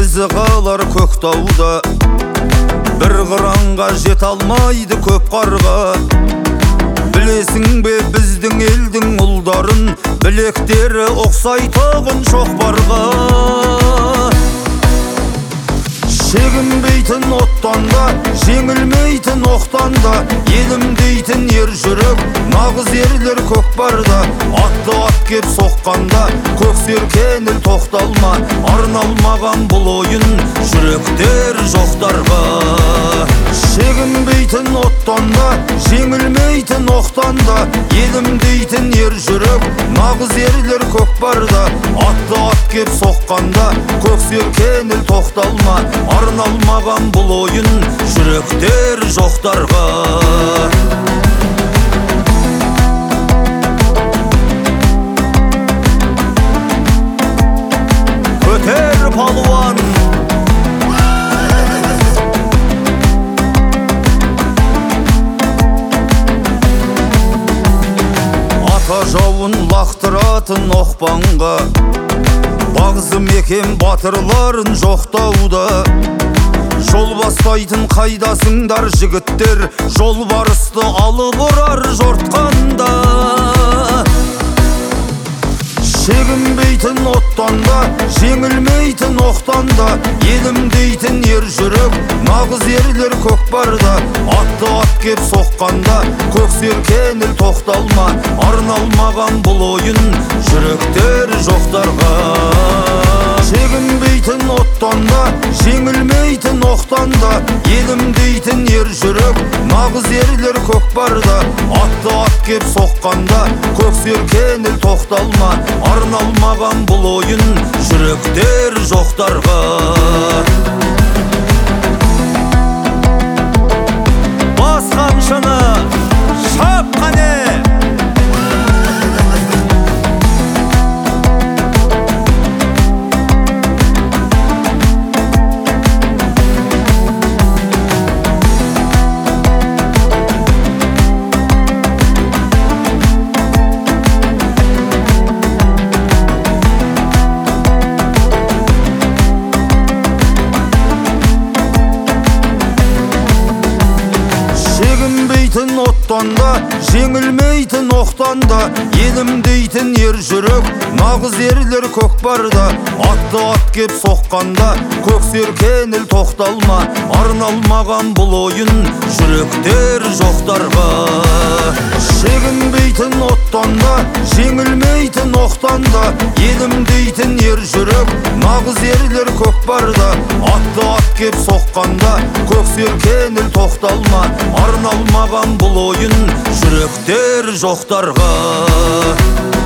ізі қалар көктауда, бір қыранға жет алмайды көп қарға. Білесің бе біздің елдің ұлдарын, білектері ұқсайтығын шоқпарға. Шегінбейтін оттан да, жеңілмейтін оқтан да, елім дейтін ер жүрек, нағыз ерлер көкпарда. Атты ат кеп соққанда, көк серкеніл тоқталма, арналмаған бұл ойын жүректер жоқтарға. Шегінбейтін оттан да, жеңілмейтін оқтан да, елім дейтін ер жүрек, нағыз ерлер көкпарда. Атты ат кеп соққанда, көк серкеніл тоқталма, арналмаған бұл ойын жүректер жоқтарға. Көтер палуан! Ата жауын лақтыратын оқпанға, бағзы мекен батырларын жоқтауда. Жол бастайтын қайдасыңдар жігіттер, жол барысты алып ұрар жортқанда. Шегінбейтін оттан да, жеңілмейтін оқтан да, елім дейтін ер жүрек, нағыз ерлер көкпарда. Атты ат кеп соққанда, көк серкеніл тоқталма, арналмаған бұл ойын жүректер жоқтарға. Шегінбейтін оттан да, жеңілмейтін оқтан да, елім дейтін ер жүрек, нағыз ерлер көкпарда. Атты ат кеп соққанда, көк серкеніл тоқталма, арналмаған бұл ойын жүректер жоқтарға. Бас қамшыны шап қане! Шегінбейтін оттан да, жеңілмейтін оқтан да, елім дейтін ер жүрек, нағыз ерлер көкпарда. Атты ат кеп соққанда, көк серкеніл тоқталма, арналмаған бұл ойын жүректер жоқтарға. Шегінбейтін оттан да, жеңілмейтін оқтан да, елім дейтін ер жүрек, нағыз ерлер көкпарда. Атты ат кеп соққанда, көк серкеніл тоқталма, арналмаған бұл ойын жүректер жоқтарға.